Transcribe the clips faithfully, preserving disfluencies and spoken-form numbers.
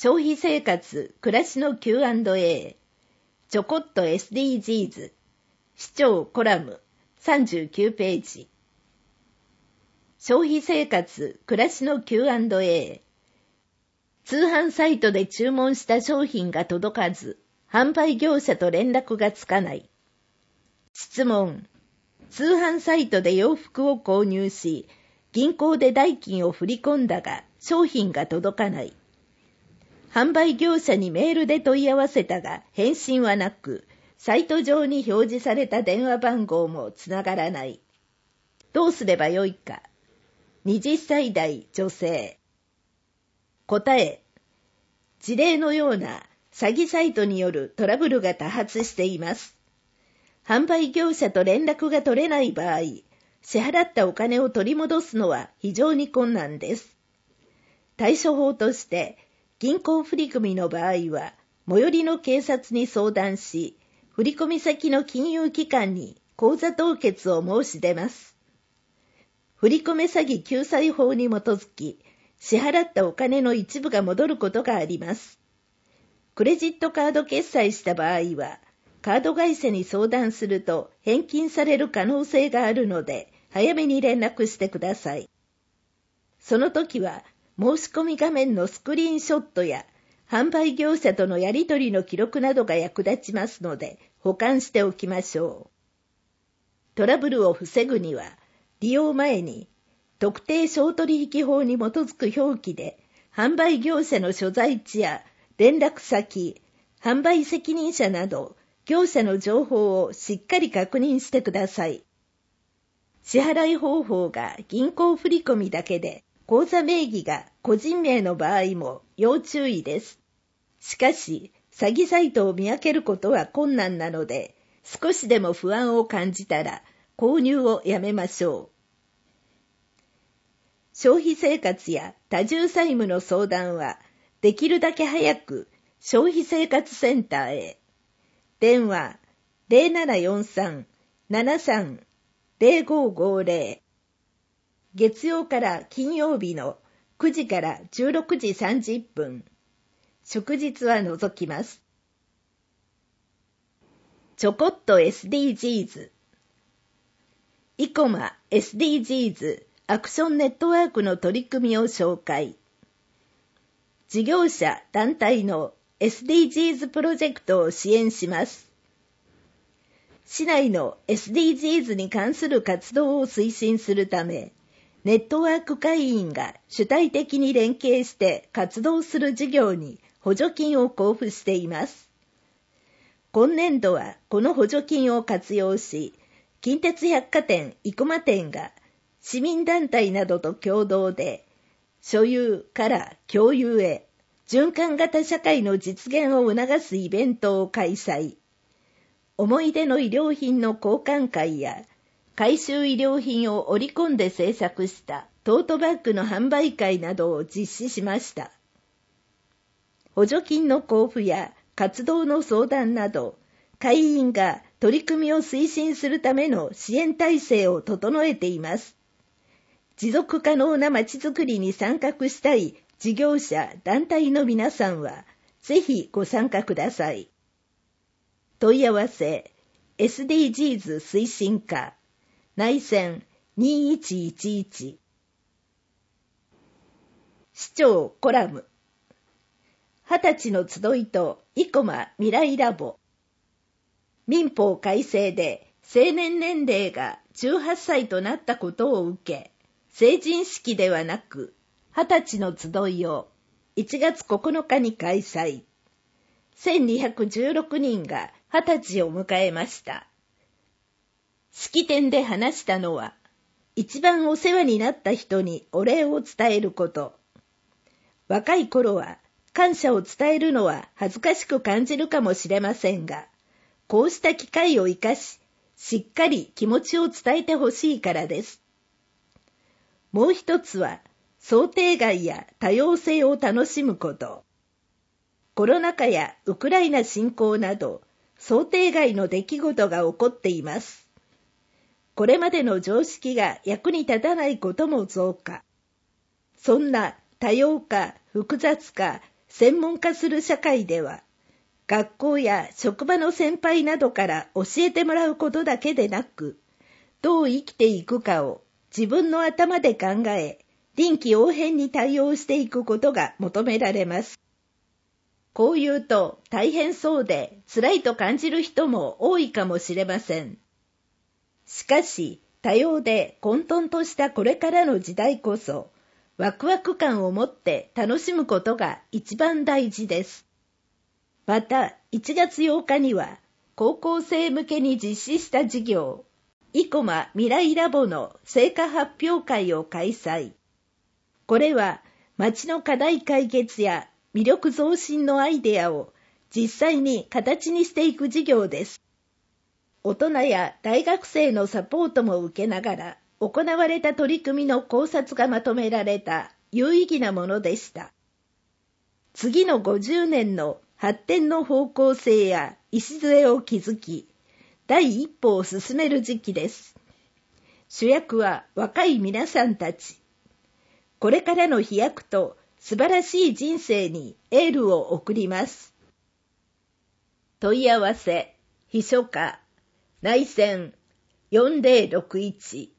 消費生活暮らしの キューアンドエー ちょこっと エスディージーズ 視聴コラムさんじゅうきゅうページ。消費生活暮らしの キューアンドエー。 通販サイトで注文した商品が届かず販売業者と連絡がつかない。質問。通販サイトで洋服を購入し銀行で代金を振り込んだが商品が届かない。販売業者にメールで問い合わせたが返信はなく、サイト上に表示された電話番号もつながらない。どうすればよいか。はたち代女性。答え。事例のような詐欺サイトによるトラブルが多発しています。販売業者と連絡が取れない場合、支払ったお金を取り戻すのは非常に困難です。対処法として、銀行振込の場合は、最寄りの警察に相談し、振込先の金融機関に口座凍結を申し出ます。振込詐欺救済法に基づき、支払ったお金の一部が戻ることがあります。クレジットカード決済した場合は、カード会社に相談すると返金される可能性があるので、早めに連絡してください。その時は、申し込み画面のスクリーンショットや販売業者とのやり取りの記録などが役立ちますので保管しておきましょう。トラブルを防ぐには利用前に特定商取引法に基づく表記で販売業者の所在地や連絡先、販売責任者など業者の情報をしっかり確認してください。支払い方法が銀行振込だけで口座名義が個人名の場合も要注意です。しかし、詐欺サイトを見分けることは困難なので、少しでも不安を感じたら購入をやめましょう。消費生活や多重債務の相談は、できるだけ早く消費生活センターへ。電話 ゼロななよんさん ななさん ゼロごごゼロ。月曜から金曜日のくじからじゅうろくじさんじゅっぷん。祝日は除きます。ちょこっと エスディージーズ。イコマ エスディージーズ アクションネットワークの取り組みを紹介。事業者団体の エスディージーズ プロジェクトを支援します。市内の エスディージーズ に関する活動を推進するため、ネットワーク会員が主体的に連携して活動する事業に補助金を交付しています。今年度はこの補助金を活用し、近鉄百貨店生駒店が市民団体などと共同で、所有から共有へ循環型社会の実現を促すイベントを開催。思い出の衣料品の交換会や、回収衣料品を織り込んで制作したトートバッグの販売会などを実施しました。補助金の交付や活動の相談など、会員が取り組みを推進するための支援体制を整えています。持続可能なまちづくりに参画したい事業者団体の皆さんは、ぜひご参加ください。問い合わせ エスディージーズ 推進課内線にいちいちいち。市長コラム。はたちの集いと生駒未来ラボ。民法改正で成年年齢がじゅうはっさいとなったことを受け、成人式ではなく、はたちの集いをいちがつここのかに開催。せんにひゃくじゅうろくにんがはたちを迎えました。式典で話したのは、一番お世話になった人にお礼を伝えること。若い頃は感謝を伝えるのは恥ずかしく感じるかもしれませんが、こうした機会を生かし、しっかり気持ちを伝えてほしいからです。もう一つは、想定外や多様性を楽しむこと。コロナ禍やウクライナ侵攻など、想定外の出来事が起こっています。これまでの常識が役に立たないことも増加。そんな多様化、複雑化、 専門化する社会では、学校や職場の先輩などから教えてもらうことだけでなく、どう生きていくかを自分の頭で考え、臨機応変に対応していくことが求められます。こう言うと大変そうで辛いと感じる人も多いかもしれません。しかし、多様で混沌としたこれからの時代こそ、ワクワク感を持って楽しむことが一番大事です。また、いちがつようかには、高校生向けに実施した授業、生駒未来ラボの成果発表会を開催。これは、町の課題解決や魅力増進のアイデアを実際に形にしていく授業です。大人や大学生のサポートも受けながら行われた取り組みの考察がまとめられた有意義なものでした。次のごじゅうねんの発展の方向性や礎を築き、第一歩を進める時期です。主役は若い皆さんたち。これからの飛躍と素晴らしい人生にエールを送ります。問い合わせ、秘書課、内線よんぜろろくいち。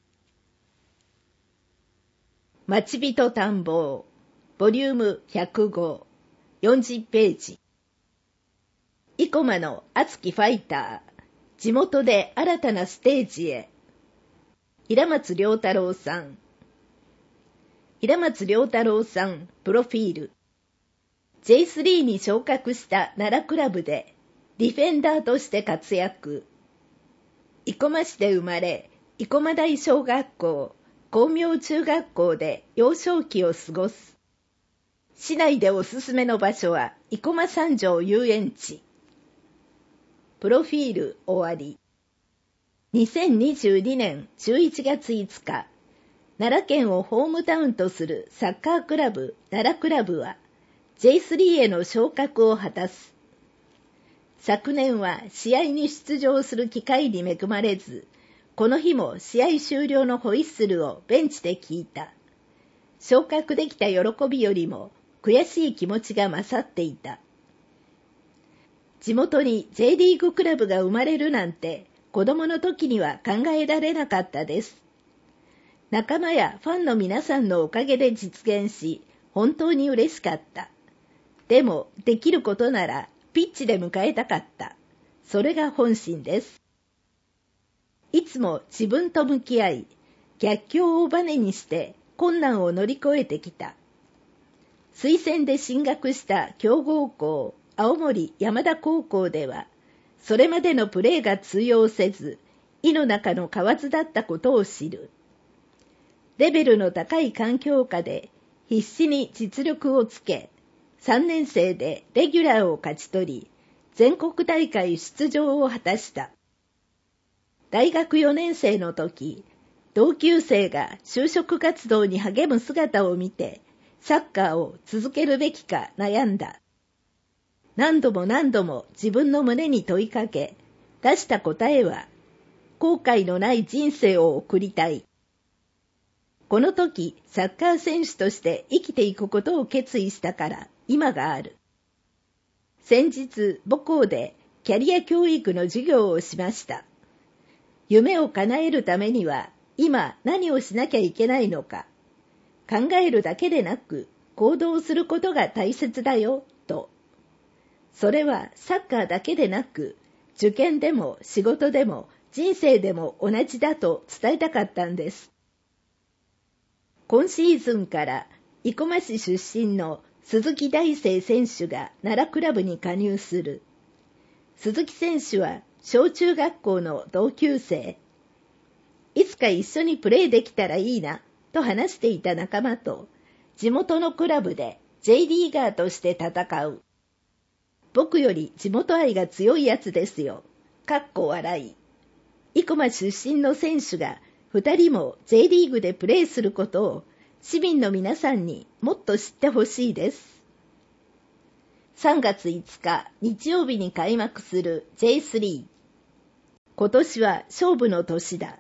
町人探訪、ボリュームひゃくご、よんじゅっページ。生駒の熱きファイター、地元で新たなステージへ。平松良太郎さん。平松良太郎さん、プロフィール。ジェイスリー に昇格した奈良クラブで、ディフェンダーとして活躍。生駒市で生まれ、生駒台小学校、光明中学校で幼少期を過ごす。市内でおすすめの場所は生駒三条遊園地。プロフィール終わり。にせんにじゅうにねんじゅういちがついつか、奈良県をホームタウンとするサッカークラブ奈良クラブは ジェイスリー への昇格を果たす。昨年は試合に出場する機会に恵まれず、この日も試合終了のホイッスルをベンチで聞いた。昇格できた喜びよりも悔しい気持ちが勝っていた。地元に J リーグクラブが生まれるなんて子供の時には考えられなかったです。仲間やファンの皆さんのおかげで実現し、本当に嬉しかった。でも、できることならピッチで迎えたかった。それが本心です。いつも自分と向き合い、逆境をバネにして困難を乗り越えてきた。推薦で進学した強豪校、青森山田高校では、それまでのプレーが通用せず、井の中の蛙だったことを知る。レベルの高い環境下で必死に実力をつけ、さんねん生でレギュラーを勝ち取り、全国大会出場を果たした。大学よねん生の時、同級生が就職活動に励む姿を見て、サッカーを続けるべきか悩んだ。何度も何度も自分の胸に問いかけ、出した答えは、後悔のない人生を送りたい。この時、サッカー選手として生きていくことを決意したから今がある。先日、母校でキャリア教育の授業をしました。夢を叶えるためには、今何をしなきゃいけないのか。考えるだけでなく、行動することが大切だよ、と。それはサッカーだけでなく、受験でも仕事でも人生でも同じだと伝えたかったんです。今シーズンから生駒市出身の鈴木大成選手が奈良クラブに加入する。鈴木選手は小中学校の同級生。いつか一緒にプレーできたらいいなと話していた仲間と地元のクラブで J リーガーとして戦う。僕より地元愛が強いやつですよ。かっこ笑い。生駒出身の選手が二人も J リーグでプレーすることを市民の皆さんにもっと知ってほしいです。さんがついつか日曜日に開幕する ジェイスリー。今年は勝負の年だ。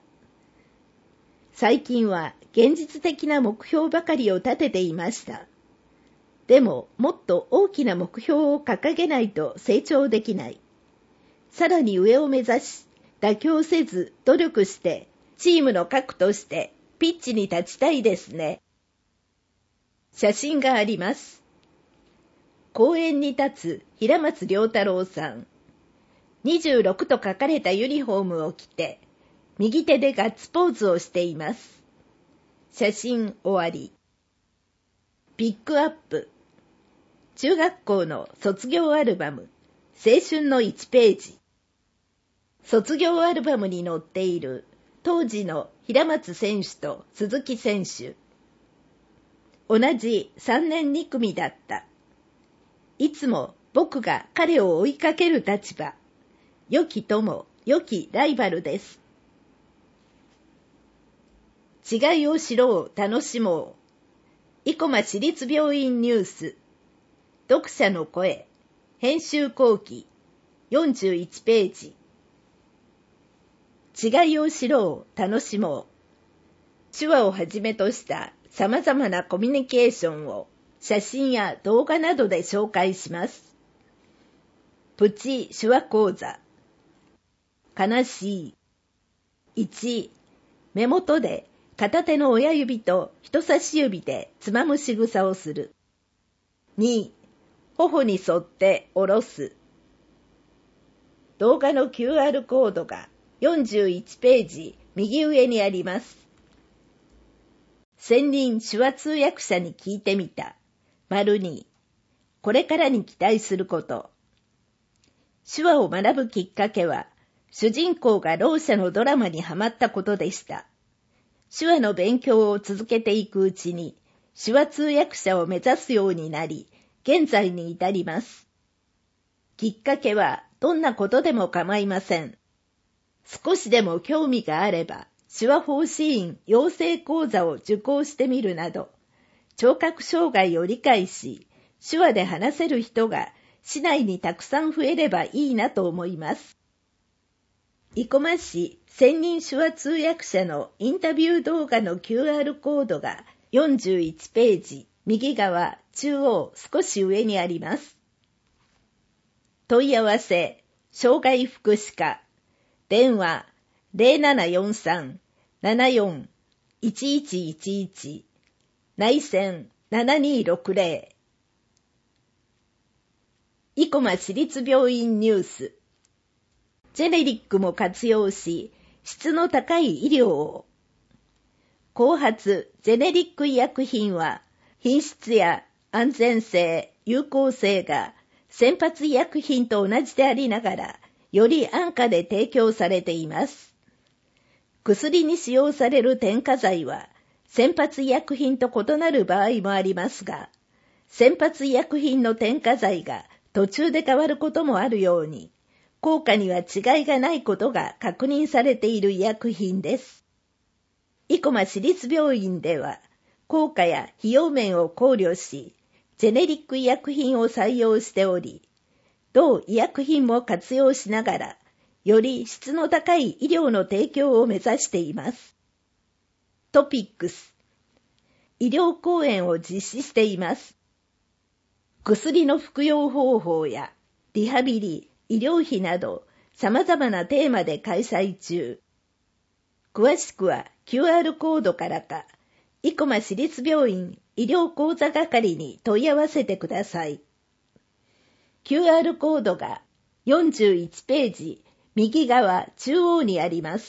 最近は現実的な目標ばかりを立てていました。 でも、もっと大きな目標を掲げないと成長できない。さらに上を目指し、妥協せず努力して、チームの核としてピッチに立ちたいですね。写真があります。公園に立つ平松良太郎さん。にじゅうろくと書かれたユニフォームを着て、右手でガッツポーズをしています。写真終わり。ピックアップ。中学校の卒業アルバム、青春のいちページ。卒業アルバムに載っている当時の平松選手と鈴木選手。同じさんねんに組だった。いつも僕が彼を追いかける立場。良き友、良きライバルです。違いを知ろう、楽しもう。生駒市立病院ニュース。読者の声。編集後期。よんじゅういちページ。違いを知ろう、楽しもう。手話をはじめとした様々なコミュニケーションを写真や動画などで紹介します。プチ手話講座。悲しい。いち、目元で片手の親指と人差し指でつまむ仕草をする。に、頬に沿って下ろす。動画の キューアール コードがよんじゅういちページ右上にあります。専任手話通訳者に聞いてみた。丸に、これからに期待すること。手話を学ぶきっかけは、主人公がろう者のドラマにハマったことでした。手話の勉強を続けていくうちに、手話通訳者を目指すようになり、現在に至ります。きっかけはどんなことでも構いません。少しでも興味があれば、手話法師院養成講座を受講してみるなど、聴覚障害を理解し、手話で話せる人が市内にたくさん増えればいいなと思います。生駒市専任手話通訳者のインタビュー動画の キューアール コードがよんじゅういちページ、右側、中央少し上にあります。問い合わせ、障害福祉課、電話 ゼロななよんさん ななよん いちいちいちいち、内線ななにろくゼロ。生駒市立病院ニュース。ジェネリックも活用し、質の高い医療を。後発ジェネリック医薬品は、品質や安全性、有効性が先発医薬品と同じでありながら、より安価で提供されています。薬に使用される添加剤は、先発医薬品と異なる場合もありますが、先発医薬品の添加剤が途中で変わることもあるように、効果には違いがないことが確認されている医薬品です。生駒市立病院では、効果や費用面を考慮し、ジェネリック医薬品を採用しており、同医薬品も活用しながら、より質の高い医療の提供を目指しています。トピックス。医療講演を実施しています。薬の服用方法やリハビリ、医療費など様々なテーマで開催中。詳しくは キューアール コードからか、生駒市立病院医療講座係に問い合わせてください。キューアール コードがよんじゅういちページ右側中央にあります。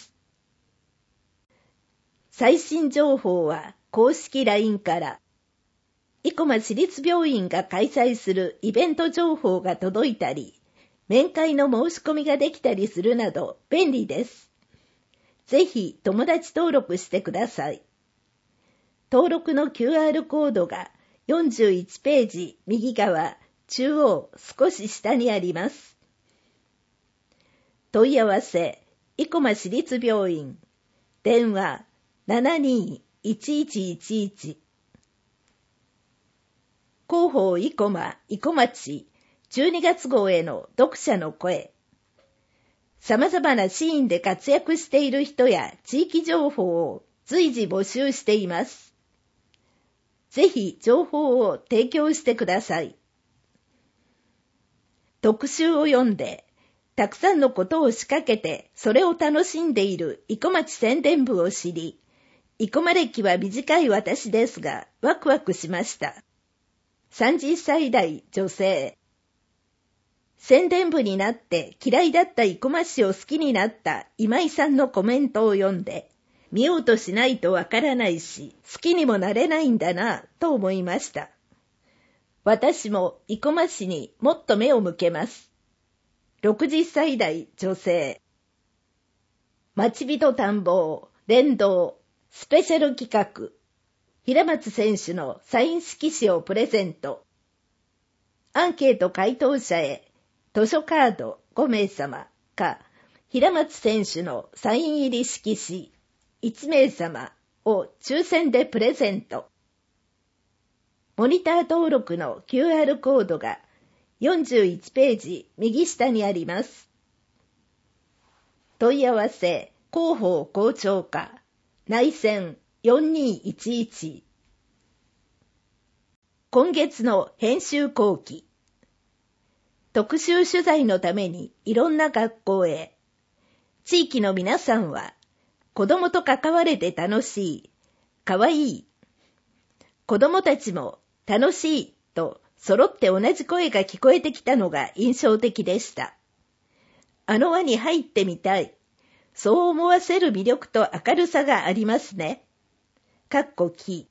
最新情報は公式 ライン から、生駒市立病院が開催するイベント情報が届いたり、面会の申し込みができたりするなど便利です。ぜひ友達登録してください。登録の キューアール コードがよんじゅういちページ右側中央少し下にあります。問い合わせ、生駒市立病院、電話 ななにいちいちいちいち。広報生駒生駒町じゅうにがつ号への読者の声。様々なシーンで活躍している人や地域情報を随時募集しています。 ぜひ情報を提供してください。特集を読んで、たくさんのことを仕掛けて、それを楽しんでいる生駒市宣伝部を知り、生駒歴は短い私ですが、ワクワクしました。さんじゅっさい代女性。宣伝部になって嫌いだった生駒市を好きになった今井さんのコメントを読んで、見ようとしないとわからないし、好きにもなれないんだなと思いました。私も生駒市にもっと目を向けます。ろくじゅっさい代女性。町人探訪、連動、スペシャル企画。平松選手のサイン色紙をプレゼント。アンケート回答者へ、図書カードごめいさまか、平松選手のサイン入り色紙いちめいさまを抽選でプレゼント。モニター登録の キューアール コードがよんじゅういちページ右下にあります。問い合わせ、広報校長課、内線よんにいちいち。今月の編集後期。特集取材のためにいろんな学校へ。地域の皆さんは、子供と関われて楽しい、かわいい。子供たちも楽しいと揃って同じ声が聞こえてきたのが印象的でした。あの輪に入ってみたい。そう思わせる魅力と明るさがありますね。かっこき。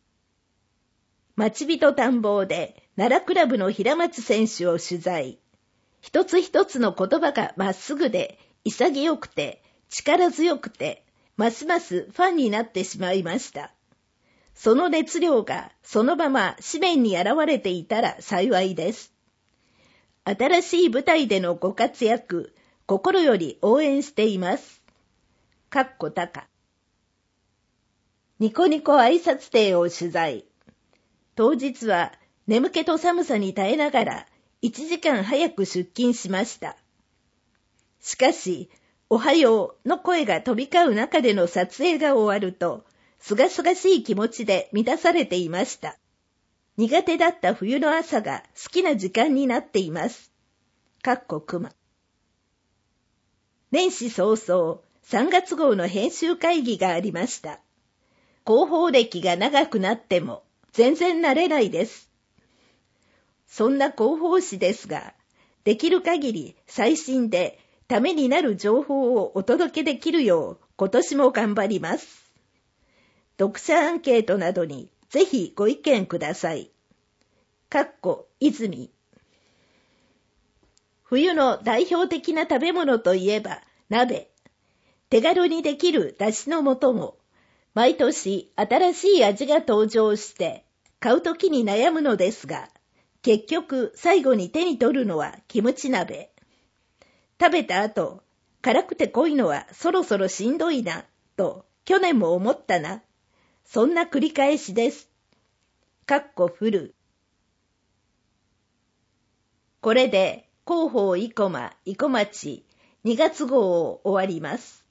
町人探訪で奈良クラブの平松選手を取材。一つ一つの言葉がまっすぐで潔くて力強くてますますファンになってしまいました。その熱量がそのまま紙面に現れていたら幸いです。新しい舞台でのご活躍、心より応援しています。かっこたか。ニコニコ挨拶亭を取材。当日は眠気と寒さに耐えながらいちじかん早く出勤しました。しかし、おはようの声が飛び交う中での撮影が終わると、すがすがしい気持ちで満たされていました。苦手だった冬の朝が好きな時間になっています。かっこくま。年始早々、さんがつ号の編集会議がありました。広報歴が長くなっても全然慣れないです。そんな広報誌ですが、できる限り最新でためになる情報をお届けできるよう今年も頑張ります。読者アンケートなどにぜひご意見ください。かっこ泉。冬の代表的な食べ物といえば鍋。手軽にできる出汁の素も、毎年新しい味が登場して買うときに悩むのですが、結局最後に手に取るのはキムチ鍋。食べた後、辛くて濃いのはそろそろしんどいな、と去年も思ったな。そんな繰り返しです。かっこフル。これで広報生駒生駒町にがつ号を終わります。